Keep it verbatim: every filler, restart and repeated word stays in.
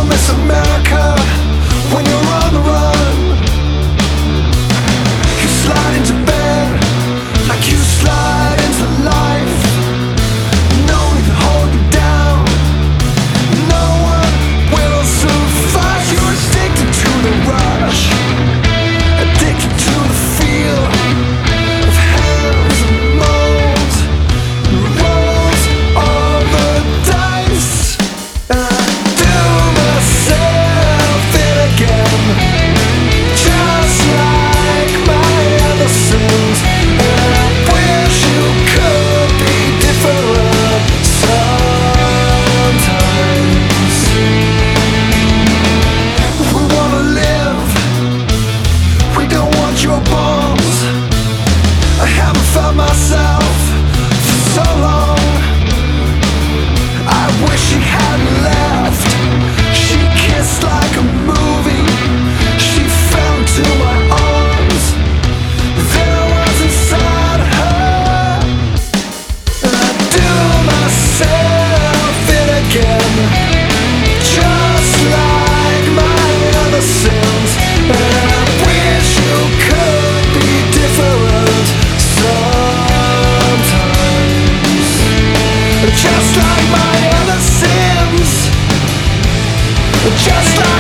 miss America when you're on the run. You slide into bed like you slide into life. No one can hold you down, no one will survive. You're addicted to the rush, addicted to the feel of hands and moans and rolls all the dice. And I do myself in again, just like my other sins. And I wish you could be different sometimes. We wanna live, we don't want your bombs. I haven't felt myself for so long. I wish she hadn't left. She kissed like a movie. She fell into my arms. There I was inside her, and I do myself in again, just like my other sins. And I wish you could be different sometimes, just like my other sins, just like